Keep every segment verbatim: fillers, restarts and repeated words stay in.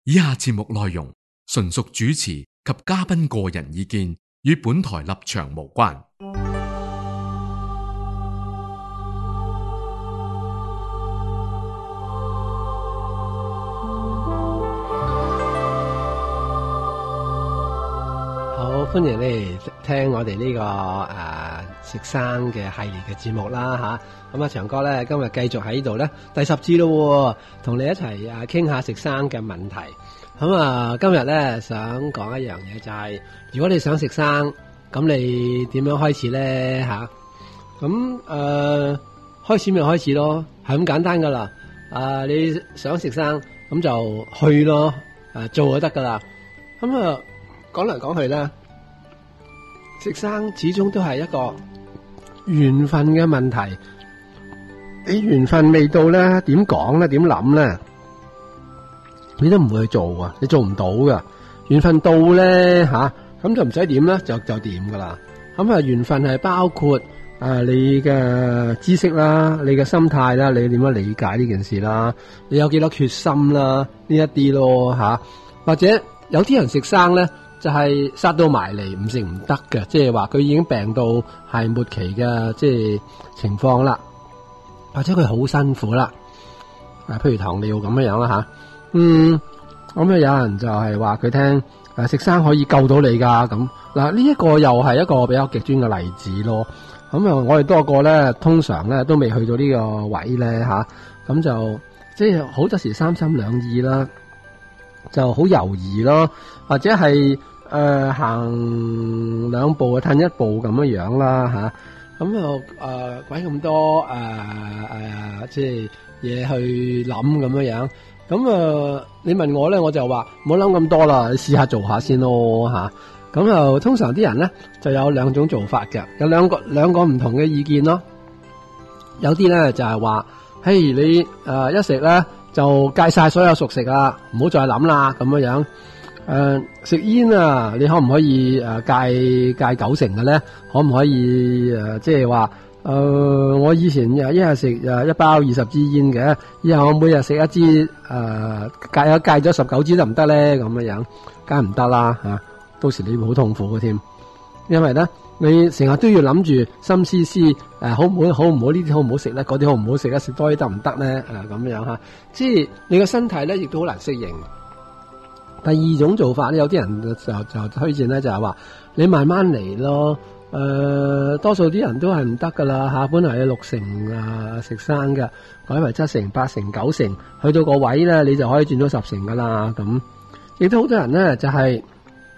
以下節目內容純屬主持及嘉賓個人意見，與本台立場無關。 好，歡迎你嚟聽我哋呢、這個誒、呃、食生嘅系列嘅節目啦吓。咁啊，長哥咧今日繼續喺呢度咧第十次咯，同你一齊啊傾下食生嘅問題。咁啊，今日咧想講一樣嘢，就係、是、如果你想食生，咁你點樣開始咧吓？咁誒、呃、開始咪開始咯，係咁簡單噶啦。啊，你想食生咁就去咯，誒做就得噶啦。咁啊講嚟講去咧，食生始終都係一個緣分嘅問題。你緣分未到咧，點講咧？點諗咧？你都唔會去做啊！你做唔到噶。緣分到咧吓，咁就唔使點啦，就就掂噶啦。咁啊，緣分係包括啊你嘅知識啦，你嘅心態啦，你點樣理解呢件事啦，你有幾多決心啦，呢一啲咯吓。或者有啲人食生咧，就係殺到埋嚟唔食唔得嘅，即係話佢已經病到係末期嘅即係情況啦，或者佢好辛苦啦，啊，譬如糖尿咁樣樣啦吓，嗯，咁啊有人就係話佢聽誒食生可以救到你噶，咁嗱呢一個又係一個比較極端嘅例子咯。咁啊我哋多個咧，通常咧都未去到呢個位咧吓，咁就即係好多時三心兩意啦，就好猶豫咯，或者係誒、呃、行兩步啊褪一步咁樣樣啦吓，咁又誒鬼咁多誒誒、呃、即係嘢去諗咁樣樣，咁啊、呃、你問我咧，我就話唔好諗咁多啦，你試下做下先咯吓，咁又通常啲人咧就有兩種做法嘅，有兩個兩個唔同嘅意見咯，有啲咧就係話，嘿你誒、呃、一食咧。就戒晒所有熟食啊，唔好再諗啦咁樣樣。誒、呃，食煙啊，你可唔可以誒、呃、戒戒九成嘅咧？可唔可以誒，即係話誒，我以前誒一日食誒一包二十支煙嘅，以後我每日食一支誒、呃、戒咗戒咗十九支得唔得咧？咁樣樣，梗係唔得啦吓，到時你會好痛苦嘅添，因為咧。你成日都要諗住心思思，誒、呃，好唔好？好唔好？呢啲好唔好食咧？嗰啲好唔好食咧？食多啲得唔得咧？誒，咁樣吓，即係你個身體咧，亦都好難適應。第二種做法咧，有啲人就就推薦咧，就係話你慢慢嚟咯。誒、呃，多數啲人都係唔得噶啦吓，本來係六成啊食生嘅，改為七成、八成、九成，去到個位咧，你就可以轉到十成噶啦。咁亦都好多人咧，就係、是、誒。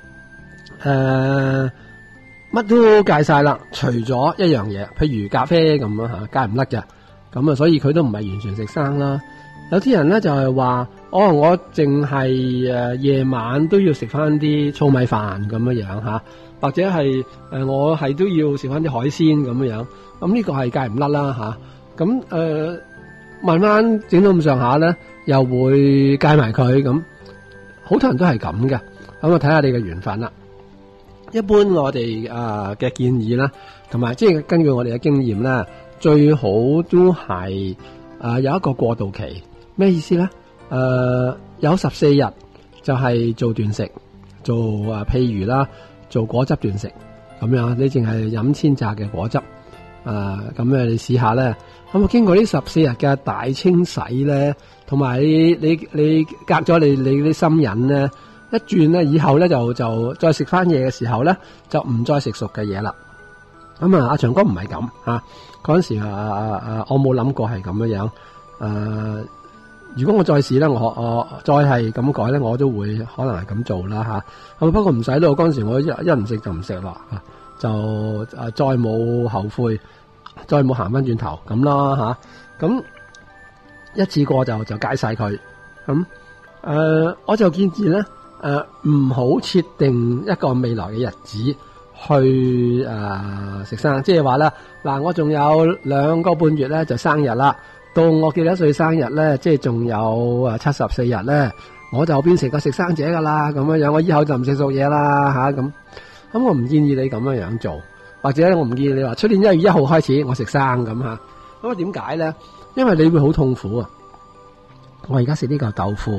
呃乜都戒晒啦，除咗一樣嘢，譬如咖啡咁啊吓，戒唔甩嘅，咁啊，所以佢都唔係完全食生啦。有啲人咧就係話，哦，我淨係誒夜晚都要食翻啲糙米飯咁樣樣吓，或者係誒、呃、我係都要食翻啲海鮮咁樣樣，咁呢個係戒唔甩啦吓。咁、啊、誒、呃、慢慢整到咁上下咧，又會戒埋佢咁，好多人都係咁嘅。咁啊睇下你嘅緣分啦。一般我哋啊嘅建議啦，同埋即係根據我哋嘅經驗啦，最好都係啊、呃、有一個過渡期。咩意思咧？誒、呃、有十四日就係做斷食，做啊譬如啦，做果汁斷食咁樣，你淨係飲千榨嘅果汁啊，咁、呃、你試下咧。咁啊經過呢十四日嘅大清洗咧，同埋你你你隔咗你你啲心癮咧。一轉咧，以後咧就就再食翻嘢嘅時候咧，就唔再食熟嘅嘢啦。咁啊，阿長哥唔係咁吓，嗰陣時啊啊啊，我冇諗過係咁樣樣。誒、啊，如果我再試咧，我我再係咁改咧，我都會可能係咁做啦吓。咁、啊、不過唔使咯，嗰陣時我一一唔食就唔食啦，就誒再冇後悔，再冇行翻轉頭咁啦吓。咁、啊、一次過就就戒晒佢。咁誒、啊，我就建議咧。誒，唔好設定一個未來嘅日子去誒、呃、食生，即係話咧，嗱，我仲有兩個半月咧就生日啦，到我幾多歲生日咧，即係仲有誒七十四日咧，我就變成個食生者噶啦，咁樣樣，我以後就唔食熟嘢啦吓，咁，咁我唔建議你咁樣樣做，或者我唔建議你話出年一月一號開始我食生咁吓，咁啊點解咧？因為你會好痛苦啊！我而家食呢嚿豆腐，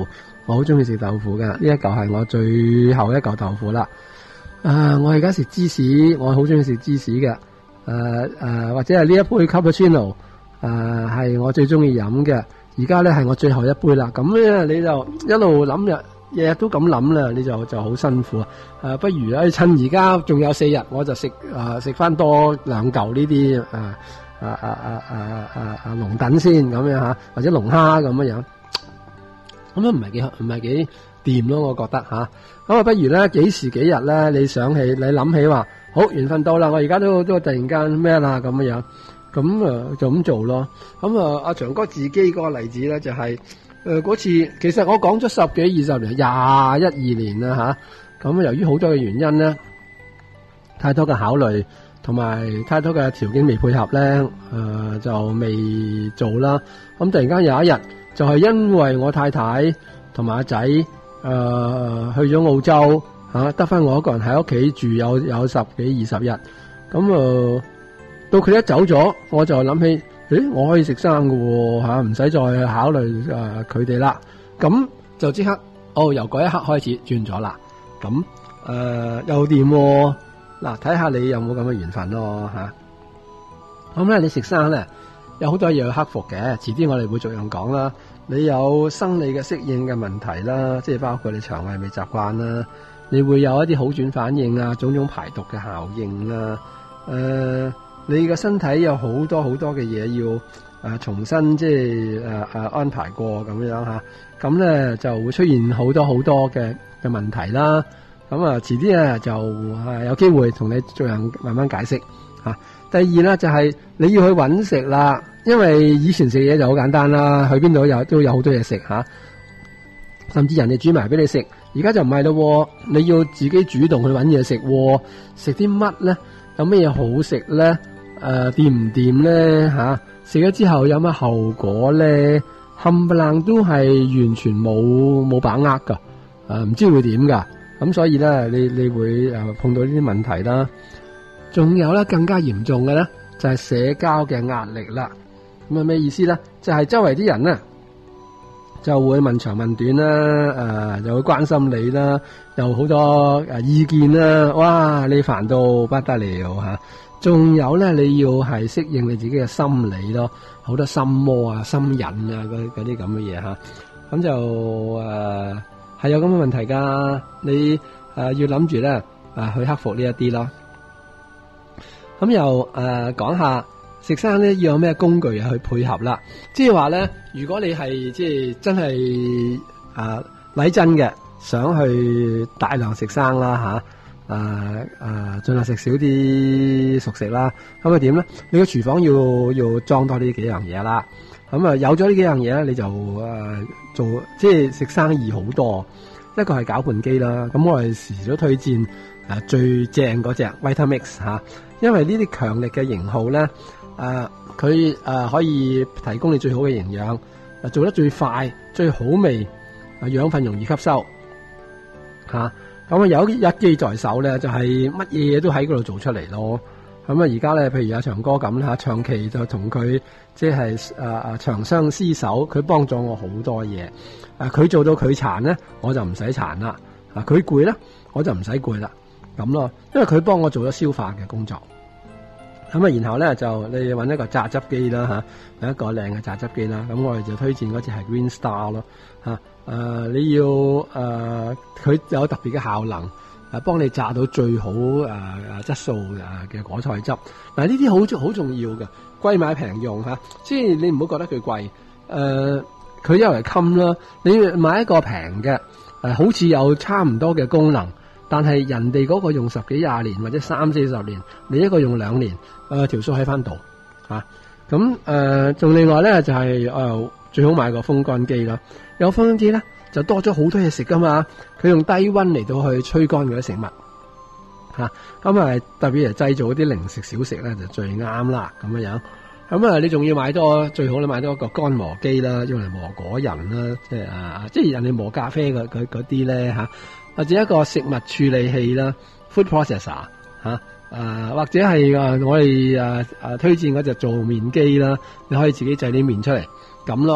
我好中意食豆腐噶，呢一嚿係我最後一嚿豆腐啦。啊，我而家食芝士，我好中意食芝士嘅。誒誒，或者係呢一杯 cappuccino，誒係我最中意飲嘅。而家咧係我最後一杯啦。咁咧你就一路諗日日日都咁諗啦，你就就好辛苦啊。誒，不如咧趁而家仲有四日，我就食誒食翻多兩嚿呢啲誒。啊啊啊啊啊啊龍躉先咁樣吓，或者龍蝦咁樣樣，咁樣唔係幾唔係幾掂咯，我覺得吓。咁啊，不如咧幾時幾日咧？你想起你諗起話，好緣分到啦，我而家都都突然間咩啦咁樣樣，咁啊就咁做咯。咁啊，阿長哥自己嗰個例子咧就係誒嗰次，其實我講咗十幾二十年，廿一二年啦吓。咁由於好多嘅原因咧，太多嘅考慮。同埋太多嘅條件未配合咧，誒、呃、就未做啦。咁突然間有一日，就係、是、因為我太太同埋阿仔誒去咗澳洲嚇，得、啊、翻我一個人喺屋企住有有十幾二十日。咁啊、呃，到佢一走咗，我就諗起，誒我可以食生㗎喎嚇，唔、啊、使再考慮誒佢哋啦。咁就即刻，哦由嗰一刻開始轉咗啦。咁誒、呃、又掂喎。嗱，睇下你有冇咁嘅緣分咯吓。咁咧，你食生咧有好多嘢要克服嘅，遲啲我哋會逐樣講啦。你有生理嘅適應嘅問題啦，即係包括你腸胃未習慣啦，你會有一啲好轉反應啊，種種排毒嘅效應啦。誒、呃，你嘅身體有好多好多嘅嘢要誒、呃、重新即係誒誒安排過咁樣吓，咁咧就會出現好多好多嘅嘅問題啦。咁啊，遲啲咧就係有機會同你逐樣慢慢解釋吓。第二咧就係你要去搵食啦，因為以前食嘢就好簡單啦，去邊度有都有好多嘢食吓，甚至人哋煮埋俾你食。而家就唔係咯，你要自己主動去搵嘢食，食啲乜咧？有咩嘢好食咧？誒，掂唔掂咧？吓，食咗之後有乜後果咧？冚唪唥都係完全冇冇把握噶，誒，唔知會點噶。咁所以咧，你你會誒碰到呢啲問題啦。仲有咧更加嚴重嘅咧，就係社交嘅壓力啦。咁啊咩意思咧？就係周圍啲人咧就會問長問短啦，誒又會關心你啦，有好多誒意見啦。哇！你煩到不得了嚇。仲有咧，你要係適應你自己嘅心理咯，好多心魔啊、心癮啊嗰嗰啲咁嘅嘢嚇。咁就誒。係有咁嘅問題噶，你誒、呃、要諗住咧誒去克服呢一啲咯。咁又誒講下食生咧要有咩工具啊去配合啦。即係話咧，如果你係即係真係誒嚟真嘅，想去大量食生啦吓，誒誒盡量食少啲熟食啦。咁啊點咧？你個廚房要要裝多呢幾樣嘢啦。咁啊，有咗呢幾樣嘢咧，你就誒、呃、做即係食生意好多。一個係攪拌機啦，咁我哋時時都推薦誒、呃、最正嗰隻 Vitamix 吓、啊，因為呢啲強力嘅型號咧，誒佢誒可以提供你最好嘅營養，誒做得最快、最好味，誒養分容易吸收吓。咁啊有一機在手咧，就係乜嘢都喺嗰度做出嚟咯。咁啊而家咧，譬如阿長哥咁吓，長期就同佢即係誒誒長相廝守，佢幫咗我好多嘢。啊！佢做到佢殘咧，我就唔使殘啦。啊！佢攰咧，我就唔使攰啦。咁咯，因為佢幫我做咗消化嘅工作。咁啊，然後咧就你揾一個榨汁機啦嚇，有、啊、一個靚嘅榨汁機啦。咁我哋就推薦嗰隻係 Green Star 咯嚇。誒、啊，你要誒，佢、啊、有特別嘅效能，誒、啊、幫你榨到最好誒誒、啊、質素誒嘅果菜汁。嗱、啊，呢啲好好重要嘅，貴買平用嚇。即、啊、係你唔好覺得佢貴誒。啊佢因為襟啦，你買一個平嘅，誒好似有差唔多嘅功能，但係人哋嗰個用十幾廿年或者三四十年，你一個用兩年，誒條數喺翻度嚇。咁誒仲另外咧就係、是、誒、呃、最好買個風乾機啦。有風乾機咧就多咗好多嘢食噶嘛，佢用低溫嚟到去吹乾嗰啲食物嚇。咁啊特別係製造嗰啲零食小食咧就最啱啦咁樣樣。咁啊，你仲要買多最好你買多一個乾磨機啦，用嚟磨果仁啦，即係啊，即係人哋磨咖啡嗰嗰啲咧嚇，或者一個食物處理器啦 ，food processor 嚇、啊，啊或者係啊我哋啊啊推薦嗰隻做麵機啦，你可以自己製啲麵出嚟咁咯。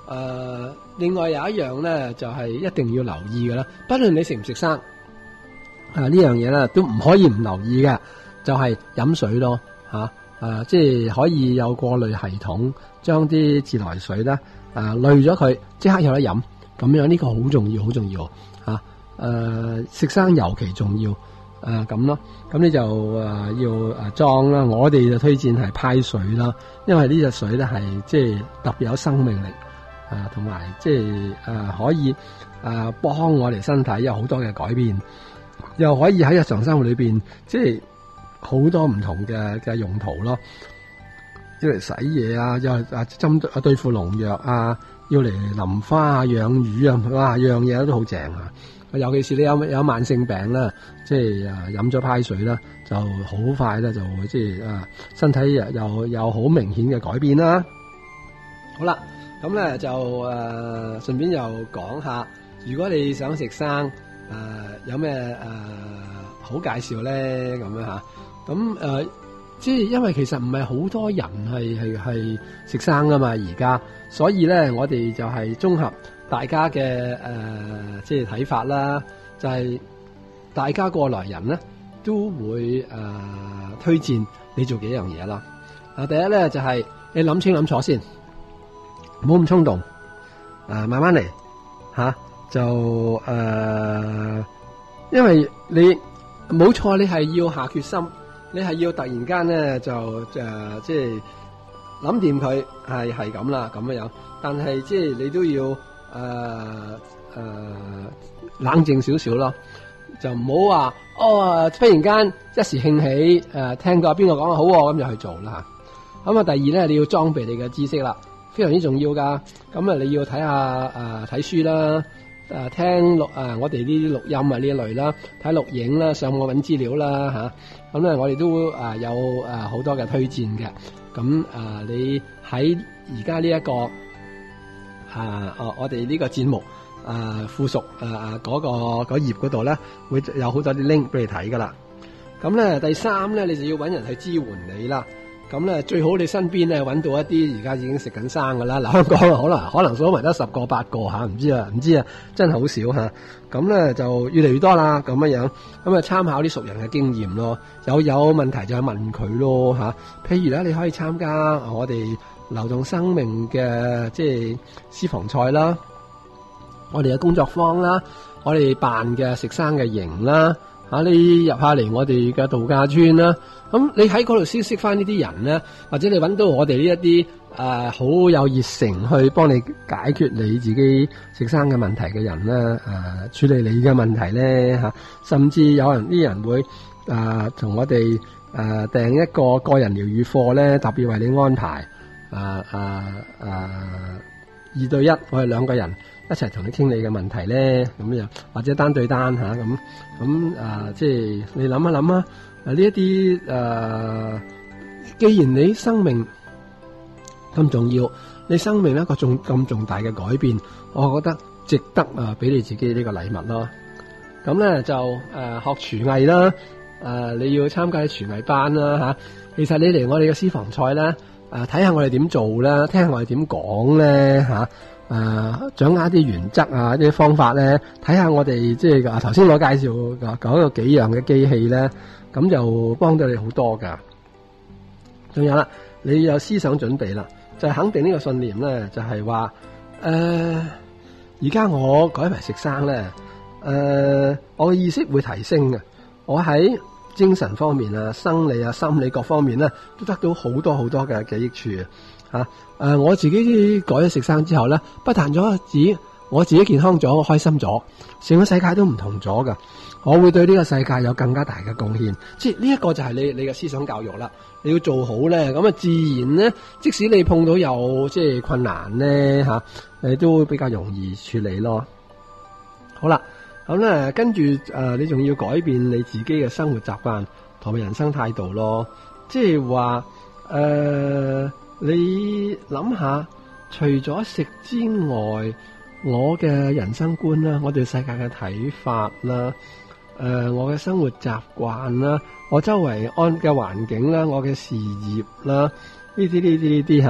呃，另外有一樣咧，就係、是、一定要留意嘅啦。不論你食唔食生，啊呢樣嘢咧都唔可以唔留意嘅，就係、是、飲水咯，嚇、啊，誒、啊、即係可以有過濾系統，將啲自來水咧誒濾咗佢，即刻有得飲。咁樣呢個好重要，好重要嚇。誒、啊、食生尤其重要。誒咁咯，咁你就誒、呃、要誒裝啦。我哋就推薦係派水啦，因為呢隻水咧係即係特別有生命力，啊同埋即係誒可以誒幫我哋身體有好多嘅改變，又可以喺日常生活裏邊即係好多唔同嘅嘅用途咯。要嚟洗嘢啊，又啊針對啊對付農藥啊，要嚟淋花啊、養魚啊，哇樣嘢都好正啊！尤其是你有有慢性病啦，即係啊飲咗派水啦，就好快咧就會即係啊身體又又有好明顯嘅改變啦。好啦，咁咧就誒、呃、順便又講下，如果你想食生誒、呃、有咩誒、呃、好介紹咧咁樣吓，咁誒、呃、即係因為其實唔係好多人係係係食生噶嘛而家，所以咧我哋就係綜合大家嘅誒、呃，即係睇法啦，就係、是、大家過來人咧都會誒、呃、推薦你做幾樣嘢啦。啊，第一咧就係、是、你諗清諗楚先，唔好咁衝動，啊，慢慢嚟吓、啊，就誒、呃，因為你冇錯，你係要下決心，你係要突然間咧就誒、呃，即係諗掂佢係係咁啦，咁樣樣，但係即係你都要。誒、呃、誒、呃，冷靜少少咯，就唔好話哦，忽然間一時興起，誒、呃，聽到邊個講得好，咁就去做啦。咁啊，第二咧，你要裝備你嘅知識啦，非常之重要噶。咁啊，你要睇下誒睇書啦，誒、呃、聽錄誒、呃、我哋呢啲錄音啊呢一類啦，睇錄影啦，上網揾資料啦吓。咁、啊、咧，我哋都誒有誒好多嘅推薦嘅。咁誒、呃，你喺而家呢一個。啊！哦，我哋呢個節目啊，附屬啊嗰、那個嗰頁嗰度咧，會有好多啲 link 俾你睇噶啦。咁咧，第三咧，你就要揾人去支援你啦。咁咧，最好你身邊咧揾到一啲而家已經食緊生噶啦。嗱，香港可能可能數埋得十個八個吓，唔知啊，唔知啊，真係好少吓。咁咧就越嚟越多啦，咁樣樣。咁啊，參考啲熟人嘅經驗咯。有有問題就去問佢咯吓。譬如咧，你可以參加我哋流動生命嘅即係私房菜啦，我哋嘅工作坊啦，我哋辦嘅食生嘅營啦，吓你入下嚟我哋嘅度假村啦，咁你喺嗰度先識翻呢啲人咧，或者你揾到我哋呢一啲誒好有熱誠去幫你解決你自己食生嘅問題嘅人咧，誒、呃、處理你嘅問題咧吓，甚至有人啲人會誒同、呃、我哋誒訂一個個人療愈課咧，特別為你安排。啊啊啊！二對一，我哋兩個人一齊同你傾你嘅問題咧，咁樣或者單對單吓咁咁啊，即係你諗一諗啊，呢一啲誒，既然你生命咁重要，你生命一個重咁重大嘅改變，我覺得值得啊，俾你自己呢個禮物咯。咁咧就誒、呃、學廚藝啦，誒、呃、你要參加啲廚藝班啦吓、啊。其實你嚟我哋嘅私房菜咧。誒，睇下我哋點做啦，聽下我哋點講咧吓，誒、啊，掌握啲原則啊，啲方法咧，睇下我哋即係啊，頭先我介紹講咗幾樣嘅機器咧，咁就幫到你好多噶。仲有啦，你有思想準備啦，就係、肯定呢個信念咧，就係話誒，而家我改為食生咧，誒、呃，我嘅意識會提升嘅，我喺精神方面啊、生理啊、心理各方面咧，都得到好多好多嘅嘅益處啊！誒、啊，我自己改咗食生之後咧，不但咗止我自己健康咗，我開心咗，成個世界都唔同咗噶。我會對呢個世界有更加大嘅貢獻。即係呢一個就係你你嘅思想教育啦。你要做好咧，咁啊自然咧，即使你碰到有即係困難咧吓，你都會比較容易處理咯。好啦。咁咧，跟住誒、呃，你仲要改變你自己嘅生活習慣同埋人生態度咯。即係話誒，你諗下，除咗食之外，我嘅人生觀啦，我對世界嘅睇法啦，誒、呃，我嘅生活習慣啦，我周圍安嘅環境啦，我嘅事業啦，呢啲呢啲呢啲吓，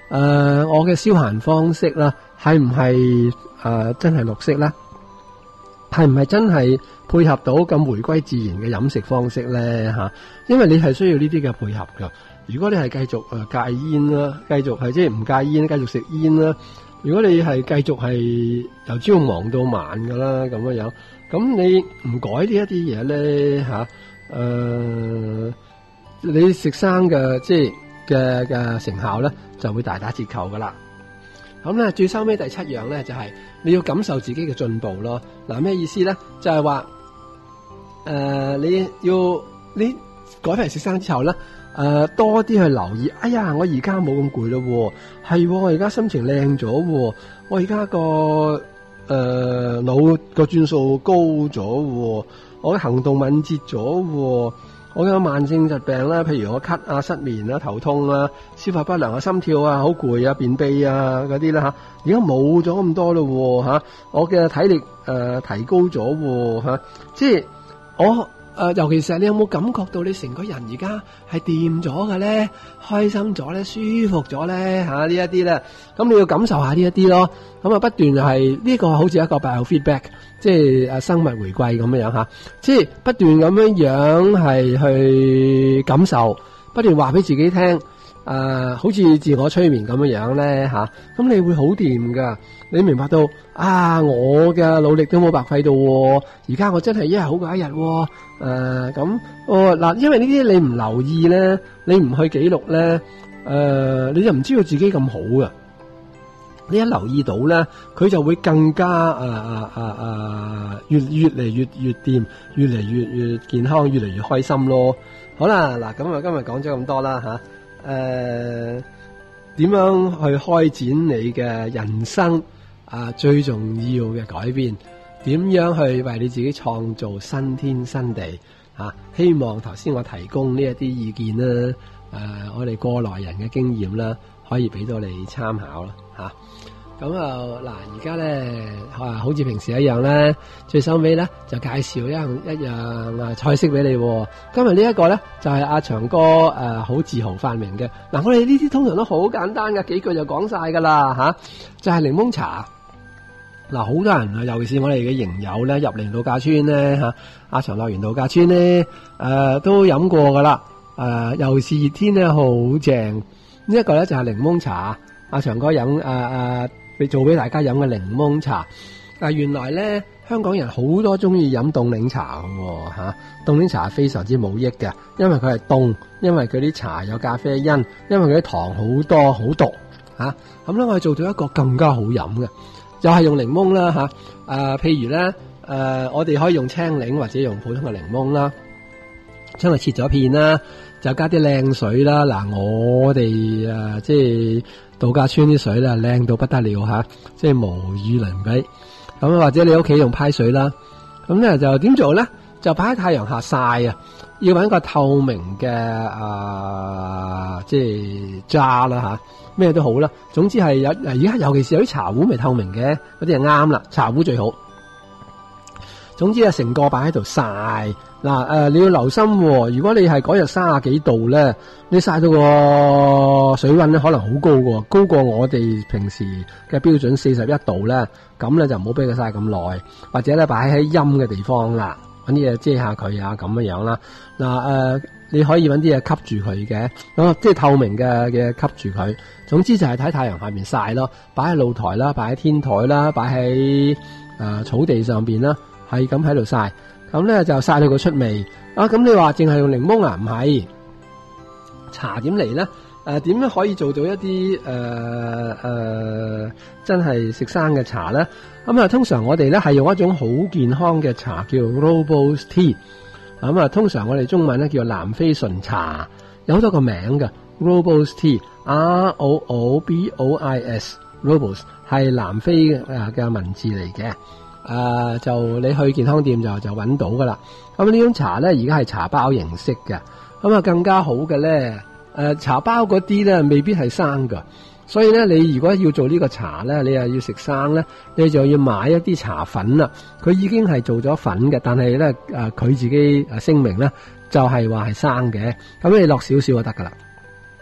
呃，我嘅消閒方式啦，係唔係誒真係綠色咧？係唔係真係配合到咁回歸自然嘅飲食方式咧？吓，因為你係需要呢啲嘅配合噶。如果你係繼續誒戒煙啦，繼續係即係唔戒煙，繼續食煙啦。如果你係繼續係由朝忙到晚噶啦，咁樣樣，咁你唔改呢一啲嘢咧吓，誒、呃，你食生嘅即係嘅嘅成效咧就會大打折扣噶啦。咁咧最收尾第七樣咧就係、是、你要感受自己嘅進步咯。嗱，咩意思咧？就係話誒你要你改翻嚟食生之後咧，誒、呃、多啲去留意。哎呀，我而家冇咁攰咯，係我而家心情靚咗，我而家個誒腦個轉數高咗，我嘅行動敏捷咗。我有慢性疾病啦，譬如我咳啊、失眠啊、頭痛啊、消化不良啊、心跳啊、好攰啊、便秘啊嗰啲啦吓，而家冇咗咁多咯吓，我嘅體力誒、呃、提高咗吓，即係我誒、呃，尤其是你有冇感覺到你成個人而家係掂咗嘅咧，開心咗咧，舒服咗咧吓呢一啲咧，咁你要感受下呢一啲咯，咁啊不斷係呢個好似一個 biofeedback。即係誒生物回歸咁樣樣吓，即係不斷咁樣樣係去感受，不斷話俾自己聽，誒、呃，好似自我催眠咁樣樣咧吓，咁、啊、你會好掂噶，你明白到啊，我嘅努力都冇白費到，而家我真係一日好過一日，誒咁，哦嗱，因為呢啲你唔留意咧，你唔去記錄咧，誒、呃，你就唔知道自己咁好噶。你一留意到咧，佢就會更加誒誒誒誒越越嚟越越掂，越嚟越越健康，越嚟越開心咯。好啦，嗱咁啊，今日講咗咁多啦吓，誒、呃、點樣去開展你嘅人生啊？最重要嘅改變，點樣去為你自己創造新天新地啊？希望頭先我提供呢一啲意見啦，誒、呃，我哋過來人嘅經驗啦，可以俾到你參考啦，吓、啊。咁啊嗱，而家咧啊，好似平時一樣咧，最收尾咧就介紹一樣一樣啊菜式俾你。今日呢一個咧就係、是、阿長哥誒好、呃、自豪發明嘅。嗱，我哋呢啲通常都好簡單嘅，幾句就講晒噶啦吓，就係、是、檸檬茶。嗱，好多人啊，尤其是我哋嘅營友咧，入嚟度假村咧吓，阿長樂園度假村咧誒、呃、都飲過噶啦。誒、呃，尤其是熱天咧好正。呢一個咧就係、是、檸檬茶，阿長哥飲誒誒。呃你做俾大家飲嘅檸檬茶，但原來咧香港人好多中意飲凍檸茶嘅吓，凍檸茶係非常之冇益嘅，因為佢係凍，因為佢啲茶有咖啡因，因為佢啲糖好多好毒吓，咁咧我哋做到一個更加好飲嘅，就係、是、用檸檬啦吓，誒、呃、譬如咧誒、呃、我哋可以用青檸或者用普通嘅檸檬啦，將佢切咗片啦，就加啲靚水啦，嗱我哋誒即係。度假村啲水咧靚到不得了吓，即係無與倫比。咁或者你屋企用派水啦，咁咧就點做咧？就擺喺太陽下曬啊！要搵個透明嘅啊，即係渣啦吓，咩都好啦。總之係有而家尤其是有啲茶壺未透明嘅，嗰啲係啱啦，茶壺最好。總之啊，成個擺喺度曬嗱，誒，你要留心喎。如果你係嗰日三十幾度咧，你曬到個水溫咧可能好高喎，高過我哋平時嘅標準四十一度咧，咁咧就唔好俾佢曬咁耐，或者咧擺喺陰嘅地方啦，搵啲嘢遮下佢啊，咁樣樣啦。嗱，誒，你可以搵啲嘢吸住佢嘅，咁即係透明嘅嘅吸住佢。總之就係喺太陽下面曬咯，擺喺露台啦，擺喺天台啦，擺喺誒草地上邊啦。係咁喺度曬，咁咧就曬到佢出味啊！咁你話淨係用檸檬啊？唔係，茶點嚟咧？誒、呃，點樣可以做到一啲誒誒真係食生嘅茶咧？咁啊，通常我哋咧係用一種好健康嘅茶，叫 Rooibos Tea。咁啊，通常我哋中文咧叫南非純茶，有好多個名嘅 Rooibos Tea，R O O B O I S，Rooibos 係南非誒嘅文字嚟嘅。誒、呃，就你去健康店就就揾到噶啦。咁呢種茶咧，而家係茶包形式嘅。咁啊，更加好嘅咧，誒、呃，茶包嗰啲咧未必係生噶。所以咧，你如果要做呢個茶咧，你又要食生咧，你就要買一啲茶粉啦。佢已經係做咗粉嘅，但係咧誒，佢自己誒聲明咧就係話係生嘅。咁你落少少就得噶啦。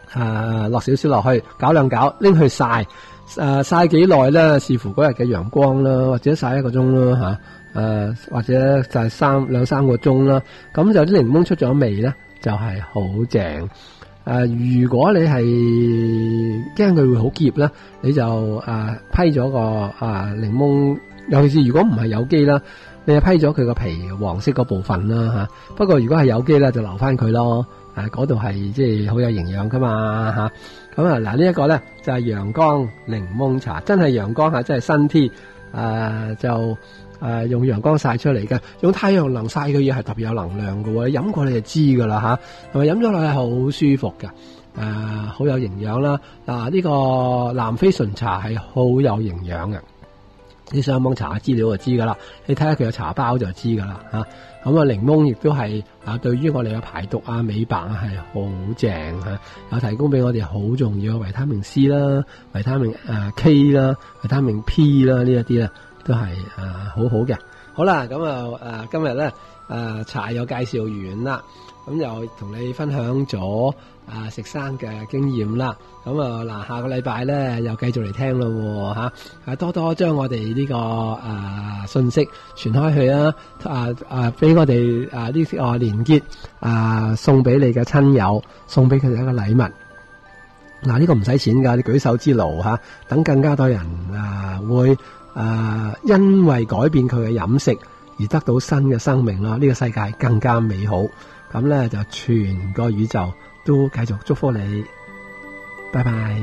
誒落少少落去，搞兩搞，拎去曬。誒曬幾耐咧？視乎嗰日嘅陽光啦，或者曬一個鐘啦嚇。誒、啊、或者就係三兩三個鐘啦。咁就啲檸檬出咗味咧，就係好正。誒、啊，如果你係驚佢會好澀咧，你就誒、啊、批咗個啊檸檬，尤其是如果唔係有機啦，你就批咗佢個皮黃色嗰部分啦嚇、啊。不過如果係有機咧，就留翻佢咯。誒嗰度係即係好有營養噶嘛嚇。咁啊嗱，呢一個咧就係陽光檸檬茶，真係陽光下，真係新天。誒、啊、就誒、啊、用陽光曬出嚟嘅，用太陽能曬嘅嘢係特別有能量嘅喎。你飲過你就知噶啦嚇，同埋飲咗落去係好舒服嘅，誒、啊、好有營養啦。嗱、啊、呢、呢個南非純茶係好有營養嘅，你上網查下資料就知噶啦。你睇下佢有茶包就知噶啦嚇。咁啊，檸檬亦都係啊，對於我哋嘅排毒啊、美白啊係好正嚇，有提供俾我哋好重要嘅維他命 C 啦、維他命誒 K 啦、維他命 P 啦，呢一啲咧都係啊好好嘅。好啦，咁啊誒今日咧誒茶又介紹完啦，咁又同你分享咗啊食生嘅經驗啦。咁啊嗱，下個禮拜咧又繼續嚟聽咯嚇，啊多多將我哋呢、這個啊信息傳開去啊，啊啊俾我哋啊呢個連結啊送俾你嘅親友，送俾佢哋一個禮物。嗱、啊、呢、這個唔使錢㗎，你舉手之勞嚇，等、啊、更加多人啊會啊因為改變佢嘅飲食而得到新嘅生命咯，呢、這個世界更加美好。咁咧就全個宇宙都繼續祝福你。拜拜。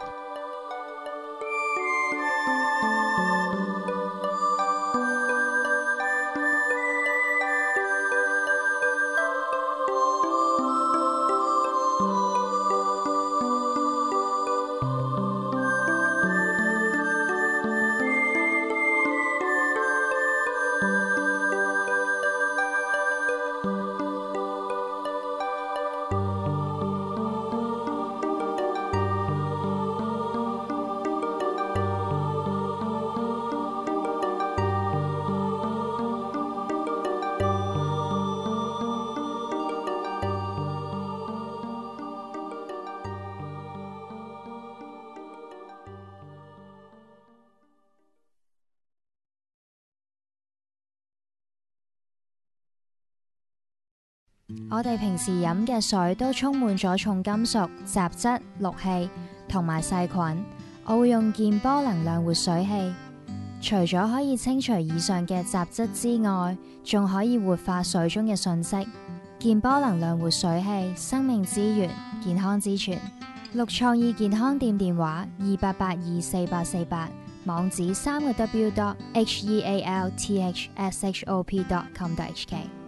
我哋平時飲嘅水都充滿咗重金屬、雜質、氯氣同埋細菌。我會用健波能量活水器，除咗可以清除以上嘅雜質之外，仲可以活化水中嘅訊息。健波能量活水器，生命之源，健康之泉。綠創意健康店電話二八八二四八四八，網址三個 w dot h e a l t h s h o p dot com dot h k。